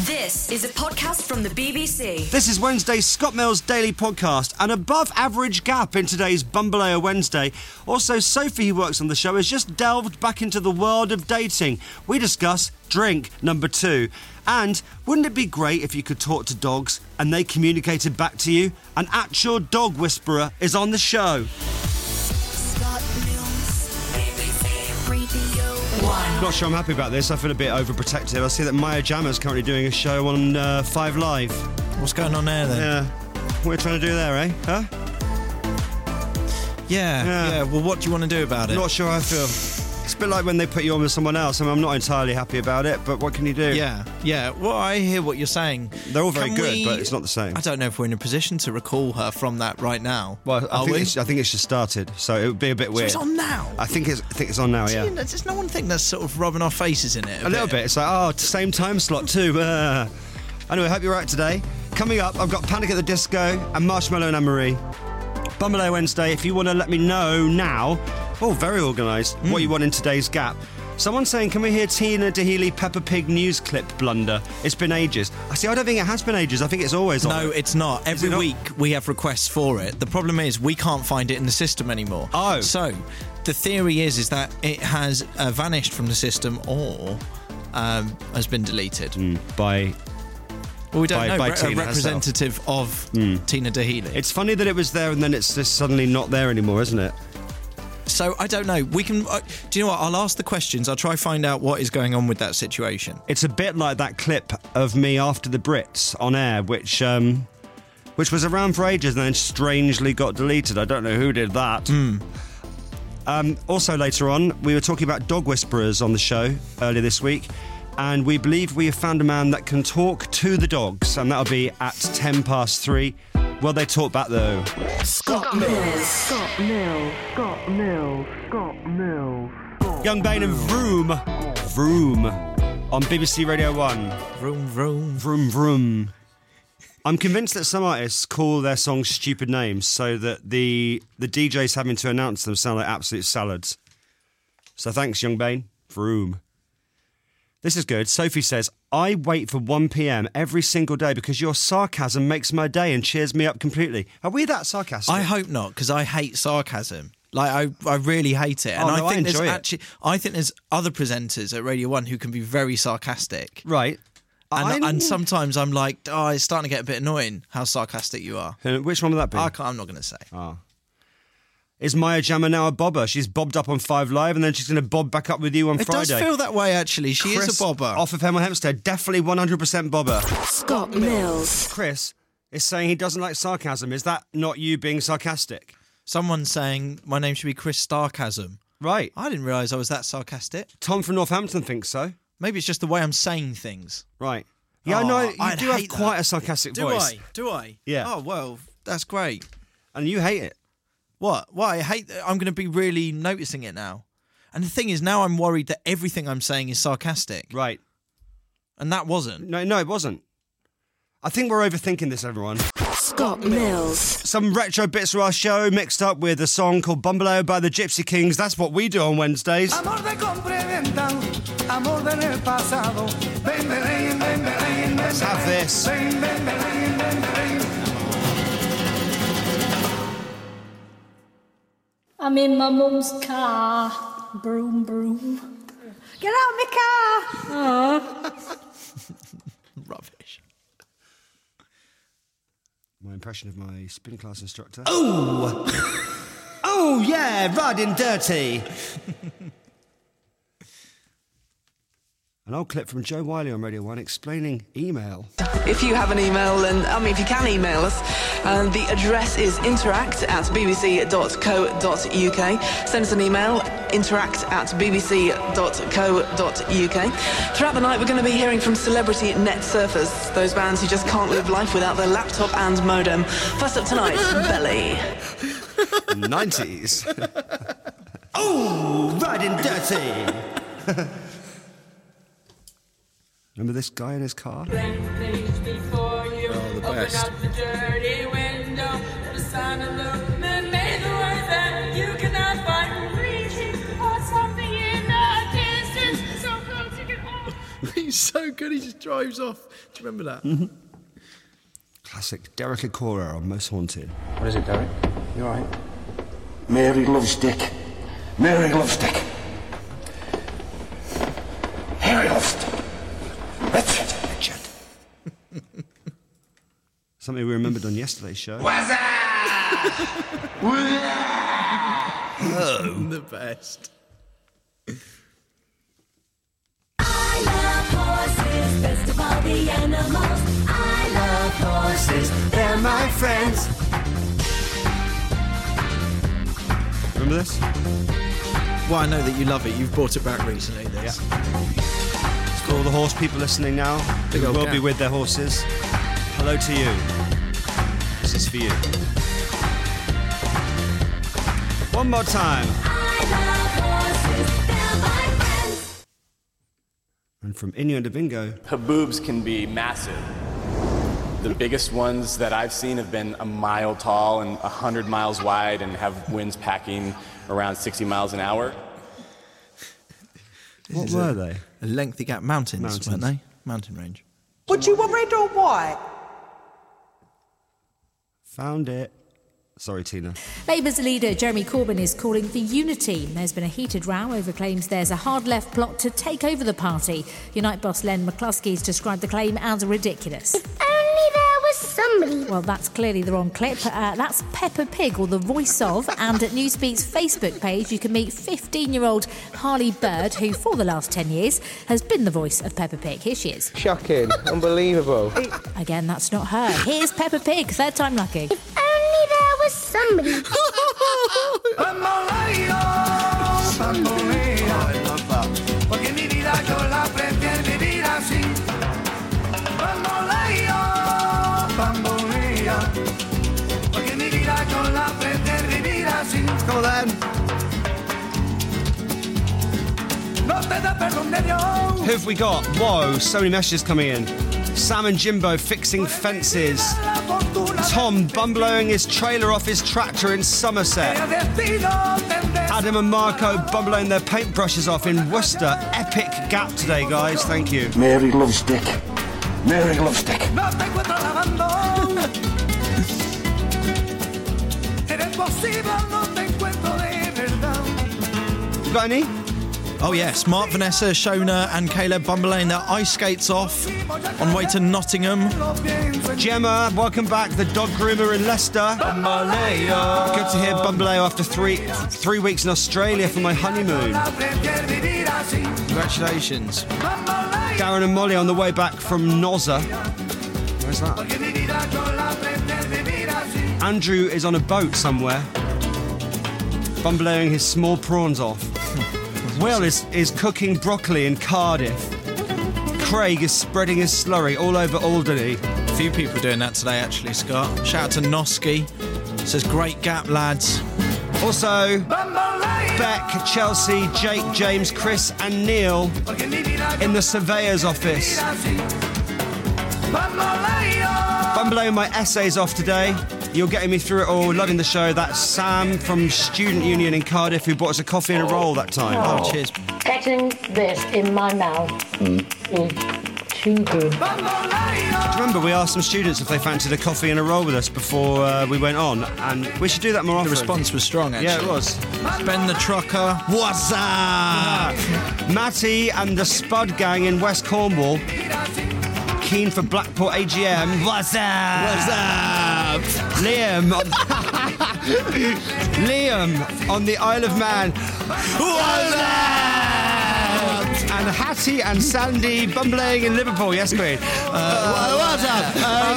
This is a podcast from the BBC. This is Wednesday's Scott Mills Daily Podcast. An above-average gap in today's Bumbaleo Wednesday. Also, Sophie, who works on the show, has just delved back into the world of dating. We discuss drink number 2. And wouldn't it be great if you could talk to dogs and they communicated back to you? An actual dog whisperer is on the show. Scott Mills, BBC Radio 1. Not sure I'm happy about this. I feel a bit overprotective. I see that Maya Jama's currently doing a show on 5 Live. What's going on there, then? Yeah. What are you trying to do there, eh? Huh? Yeah. Well, what do you want to do about it? Not sure how I feel. It's a bit like when they put you on with someone else. I mean, I'm not entirely happy about it, but what can you do? Yeah. Well, I hear what you're saying. They're all very good, but it's not the same. I don't know if we're in a position to recall her from that right now. Well, I think it's just started, so it would be a bit weird. So it's on now? I think it's on now, yeah. Does no one think that's sort of rubbing our faces in it? A little bit. It's like, same time slot too. Anyway, hope you're right today. Coming up, I've got Panic at the Disco and Marshmallow and Anne-Marie. Bumbaleo Wednesday, if you want to let me know now, very organised, what you want in today's gap. Someone's saying, can we hear Tina Daheley Peppa Pig news clip blunder? It's been ages. I don't think it has been ages. I think it's always on. No, it's not. Every week we have requests for it. The problem is we can't find it in the system anymore. Oh. So the theory is that it has vanished from the system or has been deleted. By... Well, we don't know. By A Tina representative of Tina Daheley. It's funny that it was there and then it's just suddenly not there anymore, isn't it? So, I don't know. We can... do you know what? I'll ask the questions. I'll try to find out what is going on with that situation. It's a bit like that clip of me after the Brits on air, which was around for ages and then strangely got deleted. I don't know who did that. Also, later on, we were talking about dog whisperers on the show earlier this week. And we believe we have found a man that can talk to the dogs, and that'll be at 3:10. Will they talk back, though? Scott Mills. Scott Mills. Scott Mills. Scott Mills. Young Bane and Vroom. Vroom. On BBC Radio 1. Vroom, vroom. Vroom, vroom. I'm convinced that some artists call their songs stupid names so that the DJs having to announce them sound like absolute salads. So thanks, Young Bane. Vroom. This is good. Sophie says, I wait for 1 p.m. every single day because your sarcasm makes my day and cheers me up completely. Are we that sarcastic? I hope not, because I hate sarcasm. Like, I really hate it. And I enjoy it. I think there's other presenters at Radio 1 who can be very sarcastic. Right. And sometimes I'm like, it's starting to get a bit annoying how sarcastic you are. Which one would that be? I'm not going to say. Oh. Is Maya Jama now a bobber? She's bobbed up on 5 Live and then she's going to bob back up with you on Friday. It does feel that way, actually. She is a bobber. Off of Hemel Hempstead, definitely 100% bobber. Scott Mills. Chris is saying he doesn't like sarcasm. Is that not you being sarcastic? Someone's saying my name should be Chris Starcasm. Right. I didn't realise I was that sarcastic. Tom from Northampton thinks so. Maybe it's just the way I'm saying things. Right. Yeah, I know. You do have quite a sarcastic voice. Do I? Yeah. Oh, well, that's great. And you hate it. What? Why? I hate that. I'm going to be really noticing it now. And the thing is, now I'm worried that everything I'm saying is sarcastic. Right. And that wasn't. No, it wasn't. I think we're overthinking this, everyone. Scott Mills. Some retro bits of our show mixed up with a song called Bumbaleo by the Gypsy Kings. That's what we do on Wednesdays. Let's have this. I'm in my mum's car. Broom, broom. Get out of my car! Rubbish. My impression of my spin class instructor. Oh! Oh, yeah, riding dirty. An old clip from Joe Wiley on Radio 1 explaining email. If you have an email, then if you can email us, the address is interact@bbc.co.uk. Send us an email, interact@bbc.co.uk. Throughout the night, we're going to be hearing from celebrity net surfers, those bands who just can't live life without their laptop and modem. First up tonight, Belly. 90s. Oh, riding dirty. Remember this guy in his car? Oh, the best. He's so good, he just drives off. Do you remember that? Mm-hmm. Classic Derek Acora on Most Haunted. What is it, Derek? You all right? Mary loves Dick. Mary loves Dick. Mary loves Dick. Richard. Something we remembered on yesterday's show. The best. I love horses, best of all the animals. I love horses, they're my friends. Remember this? Well, I know that you love it. You've brought it back recently. This. It's for all the horse people listening now. Big Who old will cat. be with their horses. Hello to you. This is for you. One more time. I love horses, they're my friends. And from Innuendo Bingo. Haboobs can be massive. The biggest ones that I've seen have been a mile tall and 100 miles wide and have winds packing around 60 miles an hour. What were they? A lengthy gap. Mountains, Mountains. weren't they? Mountain range. Would you want red or white? Found it. Sorry, Tina. Labour's leader Jeremy Corbyn is calling for unity. There's been a heated row over claims there's a hard-left plot to take over the party. Unite boss Len McCluskey's described the claim as ridiculous. Only there was somebody. Well, that's clearly the wrong clip. That's Peppa Pig, or the voice of, and at Newsbeat's Facebook page you can meet 15-year-old Harley Bird, who for the last 10 years has been the voice of Peppa Pig. Here she is. Shocking. Unbelievable. Again, that's not her. Here's Peppa Pig, third time lucky. Only there was somebody. I love that. Come on then. Who have we got? Whoa, so many messages coming in. Sam and Jimbo fixing fences. Tom bungaloing his trailer off his tractor in Somerset. Adam and Marco bungaloing their paintbrushes off in Worcester. Epic gap today, guys. Thank you. Mary loves Dick. Mary loves Dick. You got any? Oh yes, Mark, Vanessa, Shona and Caleb bungaloing their ice skates off on way to Nottingham. Gemma, welcome back. The dog groomer in Leicester. Good to hear Bumbaleo after three weeks in Australia for my honeymoon. Congratulations. Darren and Molly on the way back from Nozza. Where's that? Andrew is on a boat somewhere, bumbleing his small prawns off. Will is cooking broccoli in Cardiff. Craig is spreading his slurry all over Alderney. A few people doing that today, actually, Scott. Shout out to Noski. Says, great gap, lads. Also, Beck, Chelsea, Jake, James, Chris and Neil in the surveyor's office. Bumbling my essays off today. You're getting me through it all. Loving the show. That's Sam from Student Union in Cardiff who bought us a coffee and a roll that time. Oh, cheers. Getting this in my mouth is too good. Remember, we asked some students if they fancied a coffee and a roll with us before we went on, and we should do that more often. The response was strong, actually. Yeah, it was. Ben the Trucker. What's up? Matty and the Spud Gang in West Cornwall. Keen for Blackpool AGM. What's up? What's up? Liam on the Isle of Man. What's up? And Hattie and Sandy bumbling in Liverpool. Yes, Queen. What's up?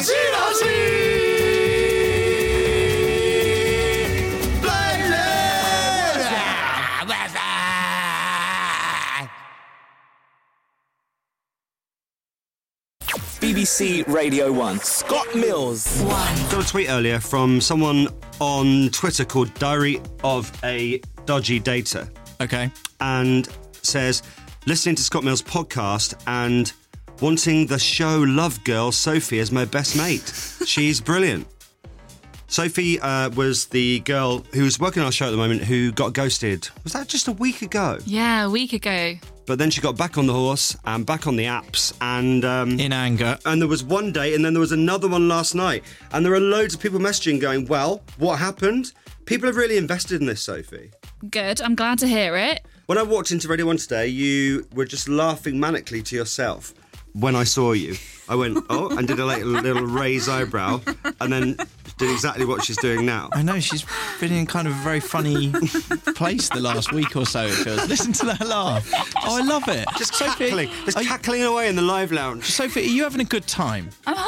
BBC Radio 1. Scott Mills. Got a tweet earlier from someone on Twitter called Diary of a Dodgy Data. Okay. And says, listening to Scott Mills' podcast and wanting the show Love Girl Sophie as my best mate. She's brilliant. Sophie was the girl who was working on our show at the moment who got ghosted. Was that just a week ago? Yeah, a week ago. But then she got back on the horse and back on the apps and... in anger. And there was one date and then there was another one last night. And there are loads of people messaging going, well, what happened? People have really invested in this, Sophie. Good, I'm glad to hear it. When I walked into Radio 1 today, you were just laughing manically to yourself. When I saw you, I went, oh, and did a little raised eyebrow and then did exactly what she's doing now. I know, she's been in kind of a very funny place the last week or so, it feels. Listen to that laugh. Oh, I love it. Just cackling. There's cackling away in the live lounge. Sophie, are you having a good time?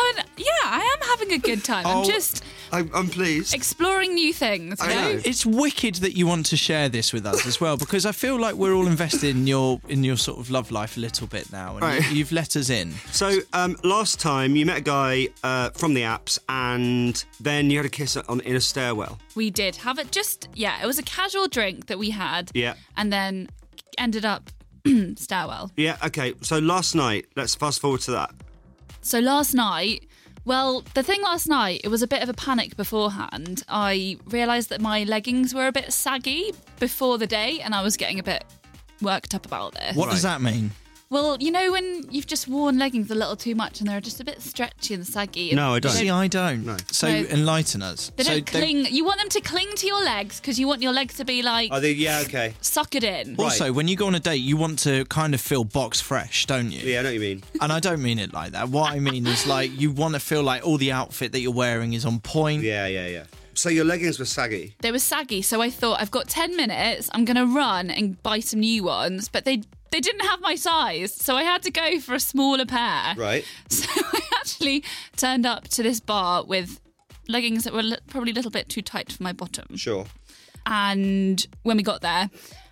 I am having a good time. I'm pleased. Exploring new things. I know. It's wicked that you want to share this with us as well, because I feel like we're all invested in your sort of love life a little bit now, and right. You've let us in. So last time you met a guy from the apps, and then you had a kiss in a stairwell. We did have it. It was a casual drink that we had. Yeah, and then ended up stairwell. Yeah. Okay. So last night, let's fast forward to that. So last night. Well, the thing last night, it was a bit of a panic beforehand. I realised that my leggings were a bit saggy before the date, and I was getting a bit worked up about this. What does that mean? Well, you know when you've just worn leggings a little too much and they're just a bit stretchy and saggy. No, I don't. See, I don't. No. So enlighten us. They don't cling. You want them to cling to your legs because you want your legs to be like... okay. Suckered in. Also, when you go on a date, you want to kind of feel box fresh, don't you? Yeah, I know what you mean. And I don't mean it like that. What I mean is like you want to feel like all the outfit that you're wearing is on point. Yeah. So your leggings were saggy? They were saggy, so I thought, I've got 10 minutes, I'm going to run and buy some new ones, but they didn't have my size, so I had to go for a smaller pair. Right. So I actually turned up to this bar with leggings that were probably a little bit too tight for my bottom. Sure. And when we got there,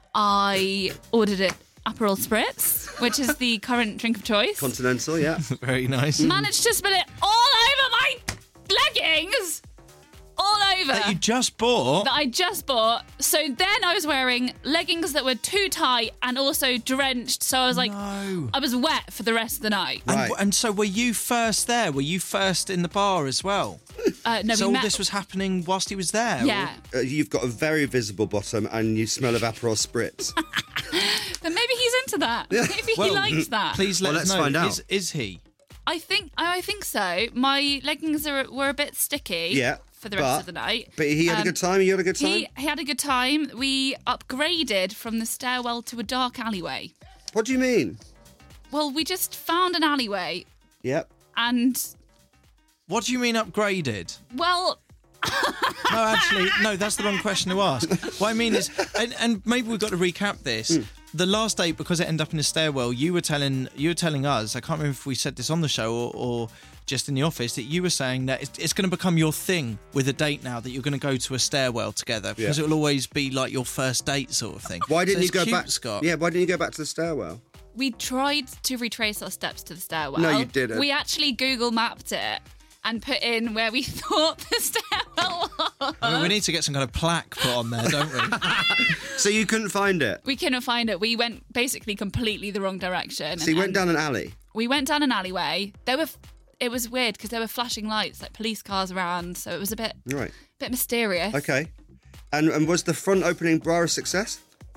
I ordered it Aperol Spritz, which is the current drink of choice. Continental, yeah. Very nice. Managed to spill it all over my leggings! All over. That you just bought? That I just bought. So then I was wearing leggings that were too tight and also drenched. So I was like, I was wet for the rest of the night. Right. And so were you first there? Were you first in the bar as well? No, so all this was happening whilst he was there? Yeah. You've got a very visible bottom and you smell of Aperol Spritz. But maybe he's into that. Yeah. Maybe he likes that. Please let us know. Find out. Is he? I think so. My leggings were a bit sticky. Yeah. For the rest of the night. But he had a good time? You had a good time? He had a good time. We upgraded from the stairwell to a dark alleyway. What do you mean? Well, we just found an alleyway. Yep. And... What do you mean upgraded? Well... No, actually, no, that's the wrong question to ask. What I mean is, and maybe we've got to recap this. The last date, because it ended up in a stairwell, you were telling us, I can't remember if we said this on the show or just in the office, that you were saying that it's going to become your thing with a date now, that you're going to go to a stairwell together because it will always be like your first date sort of thing. Why didn't you go back, Scott? Yeah, why didn't you go back to the stairwell? We tried to retrace our steps to the stairwell. No, you didn't. We actually Google mapped it and put in where we thought the stairwell was. I mean, we need to get some kind of plaque put on there, don't we? So you couldn't find it? We couldn't find it. We went basically completely the wrong direction. So you went down an alley? We went down an alleyway. It was weird because there were flashing lights, like police cars around, so it was a bit mysterious. Okay. And was the front opening bar a success?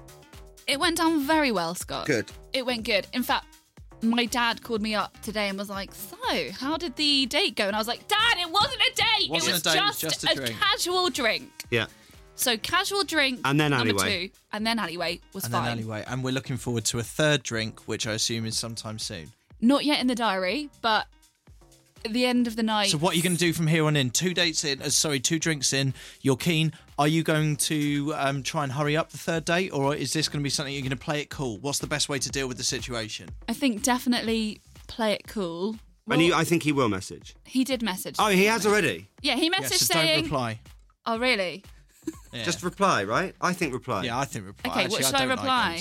It went down very well, Scott. Good. It went good. In fact, my dad called me up today and was like, so, how did the date go? And I was like, Dad, it wasn't a date. It was just a casual drink. Yeah. So casual drink, and then number alleyway. 2, and then alleyway was fine. And then alleyway. And we're looking forward to a third drink, which I assume is sometime soon. Not yet in the diary, but at the end of the night. So what are you going to do from here on in? 2 drinks in, you're keen. Are you going to try and hurry up the third date, or is this going to be something you're going to play it cool? What's the best way to deal with the situation? I think definitely play it cool. Well, and I think he will message. He did message. Oh, he has already? Yeah, he messaged saying... don't reply. Oh, really? Yeah. Just reply, right? I think reply. Yeah, I think reply. Okay, what should I reply?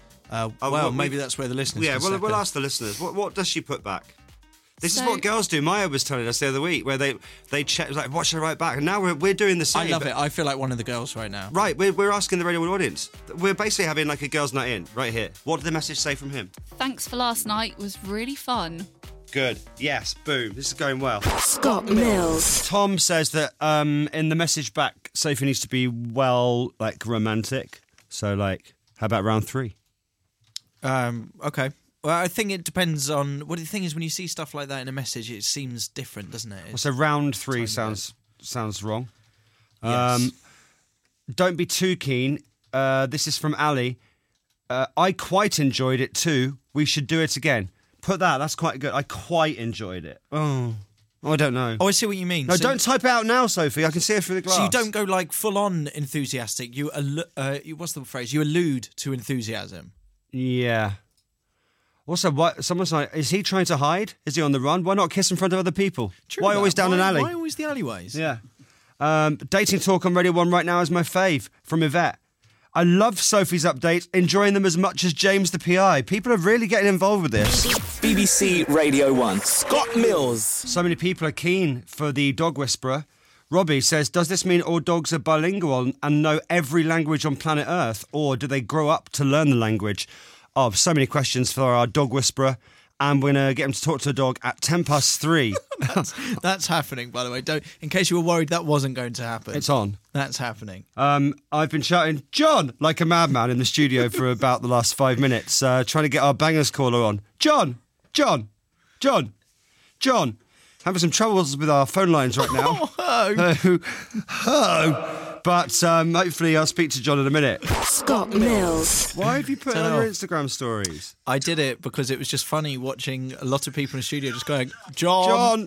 Maybe that's where the listeners can we'll ask the listeners. What does she put back? This is what girls do. Maya was telling us the other week, where they check, like, what should I write back? And now we're doing the same. I love it. I feel like one of the girls right now. Right, we're asking the Radio 1 audience. We're basically having like a girls' night in, right here. What did the message say from him? Thanks for last night. It was really fun. Good. Yes. Boom. This is going well. Scott Mills. Tom says that in the message back, Sophie needs to be romantic. So, how about round 3? Okay. Well, I think it depends on... Well, the thing is, when you see stuff like that in a message, it seems different, doesn't it? So round 3 sounds wrong. Yes. Don't be too keen. This is from Ali. I quite enjoyed it too. We should do it again. Put that. That's quite good. I quite enjoyed it. Oh, I don't know. Oh, I see what you mean. No, So- don't type it out now, Sophie. I can see it through the glass. So you don't go full-on enthusiastic. What's the phrase? You allude to enthusiasm. Yeah. Also, someone's like, is he trying to hide? Is he on the run? Why not kiss in front of other people? True Why that. always down an alley? Why always the alleyways? Yeah. Dating Talk on Radio 1 right now is my fave, from Yvette. I love Sophie's updates, enjoying them as much as James the PI. People are really getting involved with this. BBC Radio 1. Scott Mills. So many people are keen for the dog whisperer. Robbie says, does this mean all dogs are bilingual and know every language on planet Earth, or do they grow up to learn the language? Oh, so many questions for our dog whisperer. And we're going to get him to talk to a dog at 3:10. That's happening, by the way. In case you were worried that wasn't going to happen. It's on. That's happening. I've been shouting, John, like a madman in the studio for about the last 5 minutes, trying to get our bangers caller on. John. Having some troubles with our phone lines right now. But hopefully I'll speak to John in a minute. Scott Mills. Why have you put it on your Instagram stories? I did it because it was just funny watching a lot of people in the studio just going, John.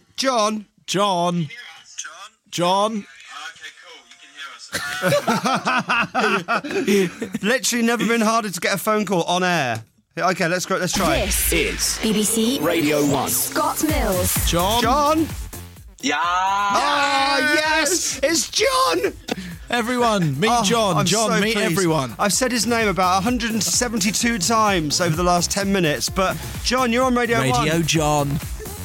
Literally never been harder to get a phone call on air. Okay, let's try it. This is BBC Radio 1. Scott Mills. John. Yeah. Ah, yes, it's John. Everyone, meet John. I'm John, so meet pleased. everyone. I've said his name about 172 times over the last 10 minutes, but John, you're on Radio 1. Radio John.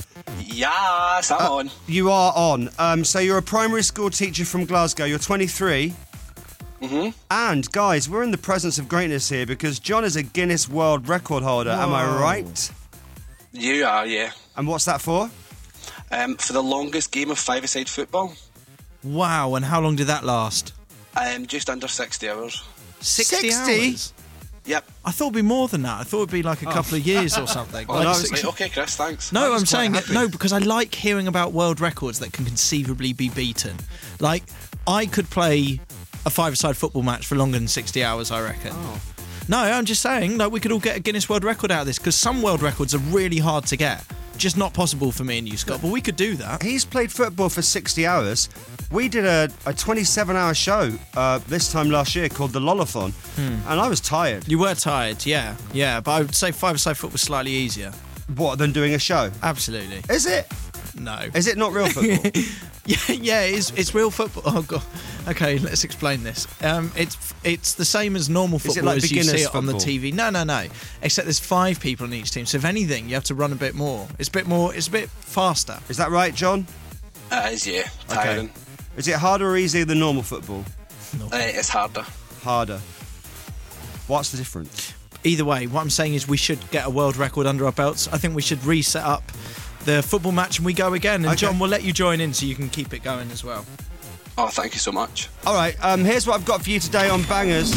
Yes, I'm on. You are on. So you're a primary school teacher from Glasgow. You're 23. Mm-hmm. And, guys, we're in the presence of greatness here because John is a Guinness World Record holder. Am I right? You are, yeah. And what's that for? For the longest game of five-a-side football. Wow, and how long did that last? Just under 60 hours. 60 hours? Yep. I thought it'd be more than that. I thought it'd be like a couple of years or something. Okay, Chris, thanks. No, I'm saying no because I like hearing about world records that can conceivably be beaten. Like, I could play a five-a-side football match for longer than 60 hours, I reckon. Oh. No, I'm just saying, like, we could all get a Guinness World Record out of this because some world records are really hard to get. Just not possible for me and you, Scott, but we could do that. He's played football for 60 hours. We did a 27-hour show this time last year called the Lolathon, and I was tired. You were tired, yeah. Yeah, but I would say five-a-side football was slightly easier. What, than doing a show? Absolutely. Is it? No. Is it not real football? Yeah, it's real football. Oh, God. Okay, let's explain this. It's the same as normal football like as you see it beginners on the football? TV. No. Except there's 5 people on each team. So if anything, you have to run a bit more. It's a bit faster. Is that right, John? It is, yeah. Tiring. Okay. Is it harder or easier than normal football? It's harder. Harder. What's the difference? Either way, what I'm saying is we should get a world record under our belts. I think we should reset up the football match and we go again. And Okay. John, we'll let you join in so you can keep it going as well. Oh, thank you so much. All right, here's what I've got for you today on Bangers.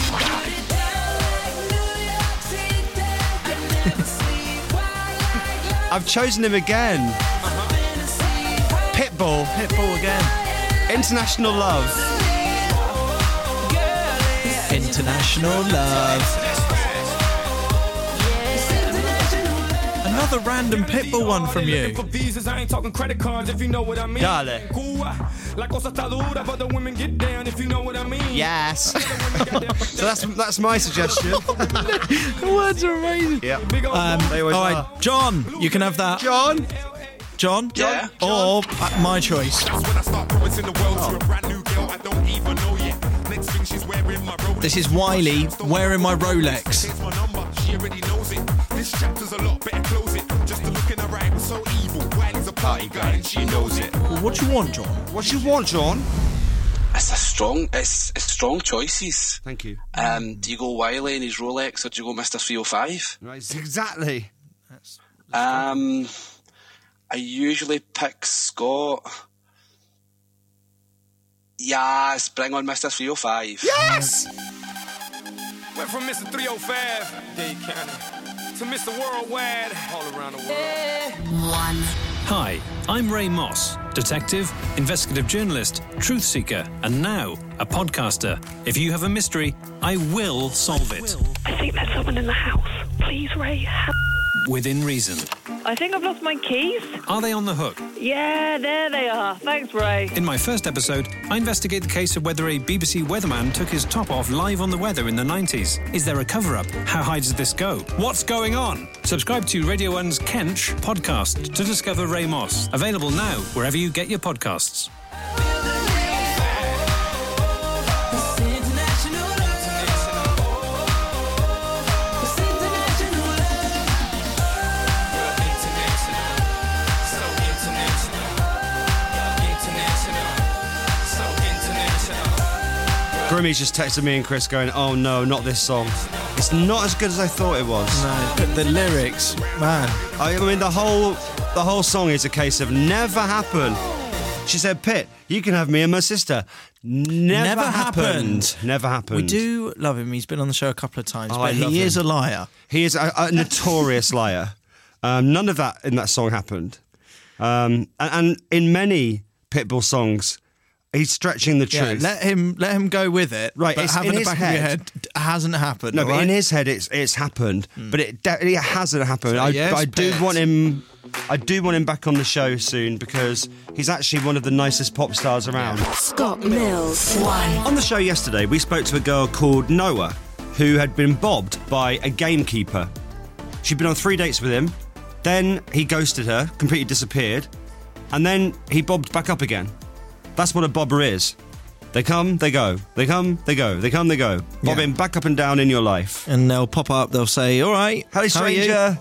I've chosen him again. Pitbull. Pitbull again. International Love. International Love. Another random Pitbull one from you. Dale. Yes. So that's my suggestion. The words are amazing. Yeah. They All always right, are. John, you can have that. John. John? Yeah. Or my choice. This is Wiley wearing my Rolex. Well, what do you want, John? What do you want, John? It's strong choices. Thank you. Do you go Wiley and his Rolex, or do you go Mr. 305? Right, exactly. I usually pick Scott. Yes, bring on Mr. 305. Yes! Went from Mr. 305, Dade County, to Mr. Worldwide, all around the world. Hi, I'm Ray Moss, detective, investigative journalist, truth seeker, and now a podcaster. If you have a mystery, I will solve it. I think there's someone in the house. Please, Ray, help. Within reason. I think I've lost my keys. Are they on the hook? Yeah, there they are. Thanks, Ray. In my first episode, I investigate the case of whether a BBC weatherman took his top off live on the weather in the 90s. Is there a cover-up? How high does this go? What's going on? Subscribe to Radio 1's Kench podcast to discover Ray Moss. Available now wherever you get your podcasts. Grimmy's just texted me and Chris going, oh no, not this song. It's not as good as I thought it was. No, but the lyrics, man. I mean, the whole song is a case of never happened. She said, Pitt, you can have me and my sister. Never happened. Never happened. We do love him. He's been on the show a couple of times, Oh, but I love he is him. a liar. He is a notorious liar. None of that in that song happened. And in many Pitbull songs, he's stretching the Yeah, truth. let him go with it. Right, but it's have in in the his back head. of your head, hasn't happened. No, all but right? in his head, it's happened. But it definitely hasn't happened. So, I yes, do Pitt. want him. I do want him back on the show soon because he's actually one of the nicest pop stars around. Scott Mills. On the show yesterday, we spoke to a girl called Noah who had been bobbed by a gamekeeper. She'd been on 3 dates with him. Then he ghosted her, completely disappeared, and then he bobbed back up again. That's what a bobber is. They come, they go. They come, they go. They come, they go. Bobbing back up and down in your life. And they'll pop up, they'll say, all right, Hello, how are you?" stranger.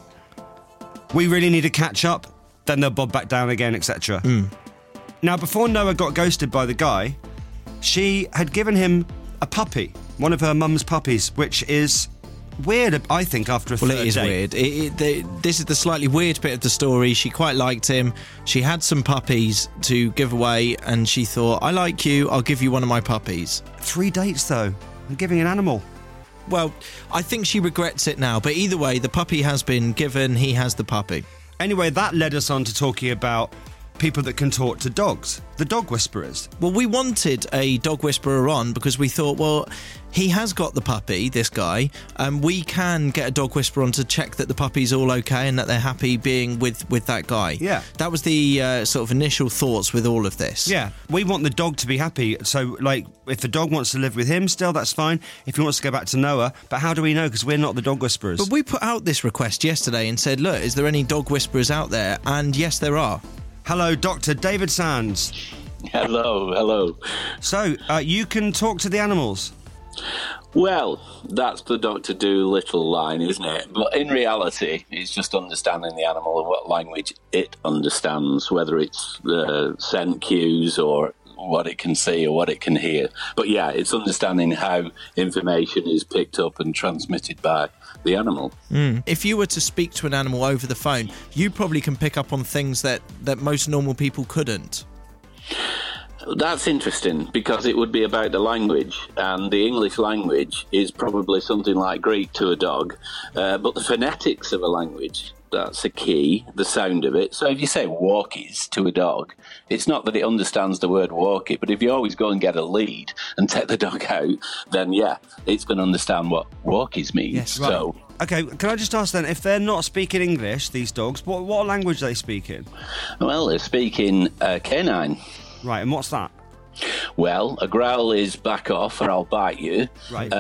We really need to catch up. Then they'll bob back down again, etc. Now, before Noah got ghosted by the guy, she had given him a puppy, one of her mum's puppies, which is weird, I think, after a Well, third it is date. weird. This is the slightly weird bit of the story. She quite liked him. She had some puppies to give away, and she thought, I like you, I'll give you one of my puppies. 3 dates, though. I'm giving an animal. Well, I think she regrets it now, but either way, the puppy has been given, he has the puppy. Anyway, that led us on to talking about people that can talk to dogs, the dog whisperers. Well, we wanted a dog whisperer on because we thought, well, he has got the puppy, this guy, and we can get a dog whisperer on to check that the puppy's all okay and that they're happy being with that guy. Yeah. That was the sort of initial thoughts with all of this. Yeah, we want the dog to be happy. So, like, if the dog wants to live with him still, that's fine. If he wants to go back to Noah, but how do we know? Because we're not the dog whisperers. But we put out this request yesterday and said, look, is there any dog whisperers out there? And yes, there are. Hello, Dr. David Sands. Hello. So, you can talk to the animals? Well, that's the Dr. Dolittle line, isn't it? But in reality, it's just understanding the animal and what language it understands, whether it's scent cues or what it can see or what it can hear. But yeah, it's understanding how information is picked up and transmitted by the animal. If you were to speak to an animal over the phone, you probably can pick up on things that most normal people couldn't. That's interesting because it would be about the language, and the English language is probably something like Greek to a dog, but the phonetics of a language, that's a key, the sound of it. So if you say walkies to a dog, it's not that it understands the word walkie, but if you always go and get a lead and take the dog out, then yeah, it's going to understand what walkies mean. Yes, right. So, okay, can I just ask then, if they're not speaking English, these dogs, what language are they speaking? well, they're speaking canine. Right, and what's that? Well, a growl is back off or I'll bite you. Right.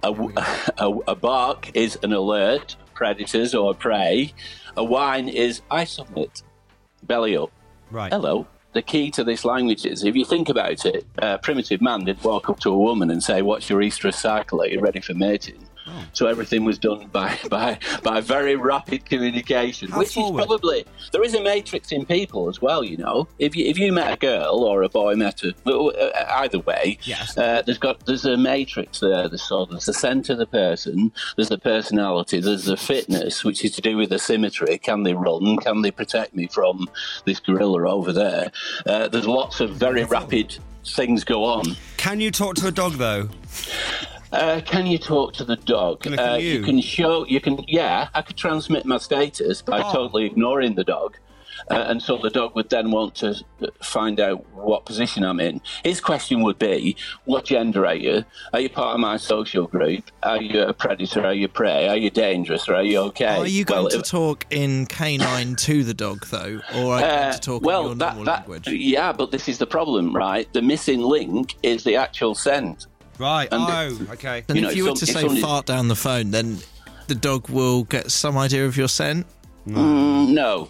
A bark is an alert, predators or prey. A whine is I submit, belly up. Right. Hello. The key to this language is, if you think about it, primitive man did walk up to a woman and say, what's your estrous cycle? Are you ready for mating? So everything was done by very rapid communication, which is probably, there is a matrix in people as well, you know. If you met a girl or a boy met either way, there's a matrix there. There's the centre of the person, there's the personality, there's the fitness, which is to do with the symmetry. Can they run? Can they protect me from this gorilla over there? There's lots of very rapid things go on. Can you talk to a dog though? Can you talk to the dog? You can. Yeah, I could transmit my status by totally ignoring the dog, and so the dog would then want to find out what position I'm in. His question would be, "What gender are you? Are you part of my social group? Are you a predator? Are you prey? Are you dangerous? Or are you okay?" Are you going to talk in canine to the dog though, or are you going to talk in your normal language? Yeah, but this is the problem, right? The missing link is the actual scent. Right. Okay. And if you were to say fart down the phone, then the dog will get some idea of your scent? No.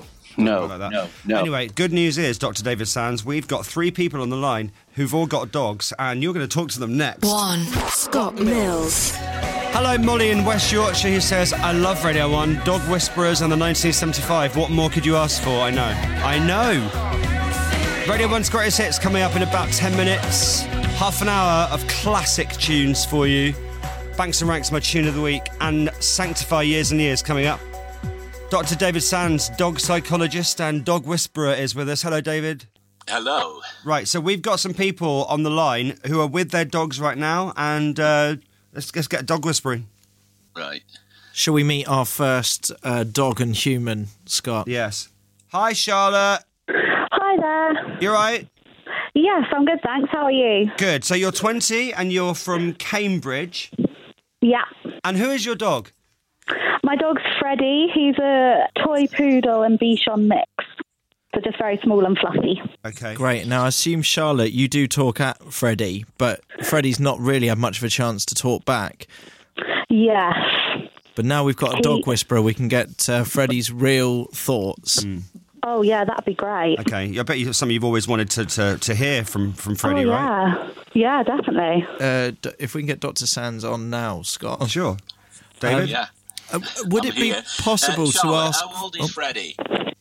Anyway, good news is, Dr. David Sands, we've got 3 people on the line who've all got dogs, and you're going to talk to them next. 1. Scott Mills. Hello, Molly in West Yorkshire, who says, I love Radio 1, Dog Whisperers and the 1975. What more could you ask for? I know. Radio 1's Greatest Hits coming up in about 10 minutes. Half an hour of classic tunes for you. Banks and Ranks, my tune of the week, and Sanctify Years and Years coming up. Dr. David Sands, dog psychologist and dog whisperer, is with us. Hello, David. Hello. Right, so we've got some people on the line who are with their dogs right now, and let's get dog whispering. Right. Shall we meet our first dog and human, Scott? Yes. Hi, Charlotte. Hi there. You all right? Yes, I'm good, thanks. How are you? Good. So you're 20 and you're from Cambridge. Yeah. And who is your dog? My dog's Freddie. He's a toy poodle and Bichon mix. So just very small and fluffy. Okay. Great. Now, I assume, Charlotte, you do talk at Freddie, but Freddie's not really had much of a chance to talk back. Yes. But now we've got a dog whisperer, we can get Freddie's real thoughts. Oh, yeah, that'd be great. Okay. I bet you something you've always wanted to hear from Freddie, right? Yeah, definitely. If we can get Dr. Sands on now, Scott. Sure. David? Yeah. Would it be possible to ask... How old is Freddie?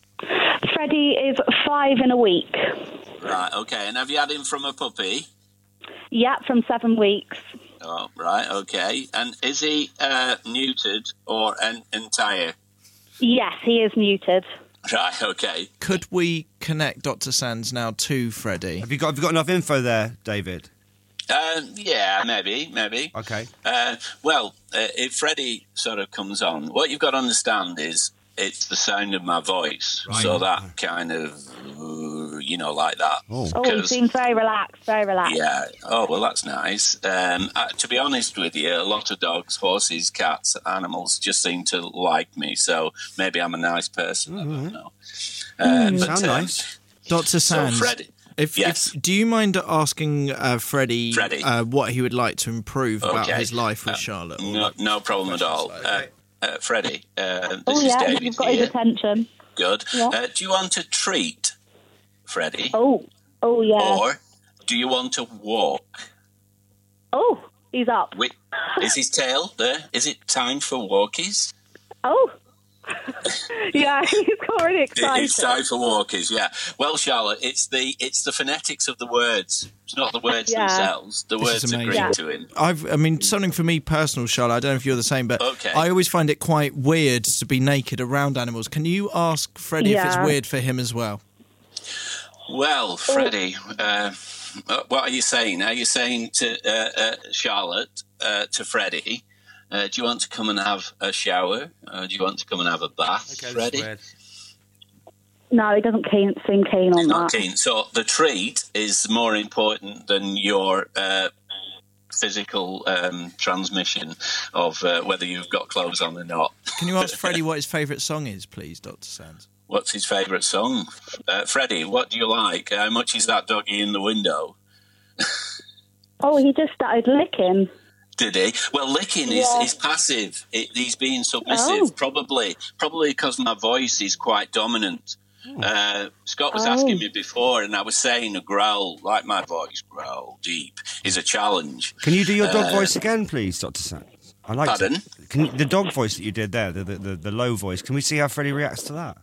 Freddie is 5 in a week. Right, okay. And have you had him from a puppy? Yeah, from 7 weeks. Oh, right, okay. And is he neutered or entire? Yes, he is neutered. Right, okay. Could we connect Dr. Sands now to Freddie? Have you got enough info there, David? Yeah, maybe. Okay. Well, if Freddie sort of comes on, what you've got to understand is it's the sound of my voice. Right. So that kind of, like that. Oh, he seems very relaxed, Yeah. Oh, well, that's nice. To be honest with you, a lot of dogs, horses, cats, animals just seem to like me. So maybe I'm a nice person. I don't know. Sound nice. Dr. Sands. So Freddie. Do you mind asking Freddie what he would like to improve about his life with Charlotte? No problem at all. Freddie, this is David you've got here. his attention. Good. Yeah. Do you want to treat, Freddie? Oh, yeah. Or do you want to walk? Oh, he's up. Wait, is his tail there? Is it time for walkies? Oh. Yeah, he's already excited. It's time for walkies, yeah. Well, Charlotte, it's the phonetics of the words. It's not the words themselves. The words agree to him. Something for me personal, Charlotte, I don't know if you're the same, but okay. I always find it quite weird to be naked around animals. Can you ask Freddie if it's weird for him as well? Well, Freddie, what are you saying? Are you saying to Charlotte, to Freddie, do you want to come and have a shower? Do you want to come and have a bath, Freddie? No, he doesn't seem keen on He's not that. keen. So the treat is more important than your physical transmission of whether you've got clothes on or not. Can you ask Freddie what his favourite song is, please, Dr. Sands? What's his favourite song? Freddie, what do you like? How much is that doggy in the window? Oh, he just started licking. Did he? Well, licking is passive. He's being submissive, probably because my voice is quite dominant. Scott was asking me before, and I was saying a growl, like my voice, growl deep, is a challenge. Can you do your dog voice again, please, Dr. Sands? I like Pardon? The dog voice that you did there, the low voice. Can we see how Freddie reacts to that?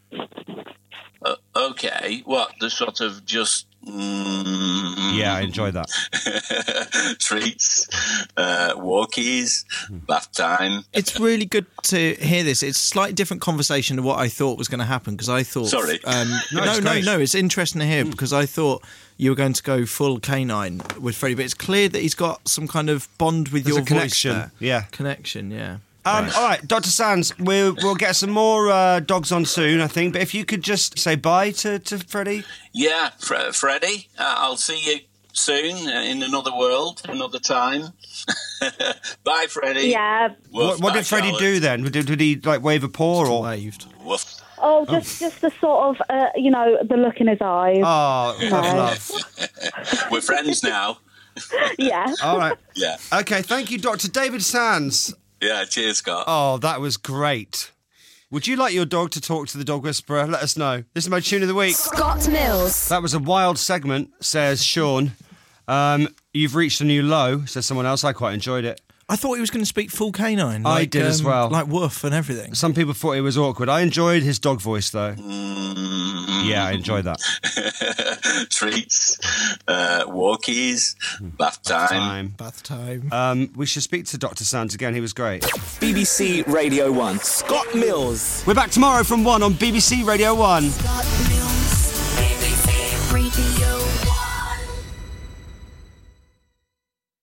Okay, what, the sort of just... Yeah, I enjoy that. Treats, walkies, bath time. It's really good to hear this. It's a slightly different conversation to what I thought was going to happen, because I thought... Sorry. No, it's interesting to hear, because I thought you were going to go full canine with Freddie, but it's clear that he's got some kind of bond with There's your a connection. voice there. Yeah. Connection, yeah. All right, Dr. Sands, we'll get some more dogs on soon, I think. But if you could just say bye to Freddie. Yeah, Freddie, I'll see you soon in another world, another time. Bye, Freddie. Yeah. Woof, What bye, did Freddie Charlotte. do then? Did he like wave a paw or waved? Woof. Oh, just the sort of, the look in his eyes. Oh, You tough know. love. We're friends now. Yeah. All right. Yeah. Okay, thank you, Dr. David Sands. Yeah, cheers, Scott. Oh, that was great. Would you like your dog to talk to the dog whisperer? Let us know. This is my tune of the week. Scott Mills. That was a wild segment, says Sean. You've reached a new low, says someone else. I quite enjoyed it. I thought he was going to speak full canine. I did as well. Like woof and everything. Some people thought it was awkward. I enjoyed his dog voice, though. Yeah, I enjoyed that. Treats, walkies, bath time. Bath time. We should speak to Dr. Sands again. He was great. BBC Radio 1. Scott Mills. We're back tomorrow from 1 on BBC Radio 1. Scott Mills.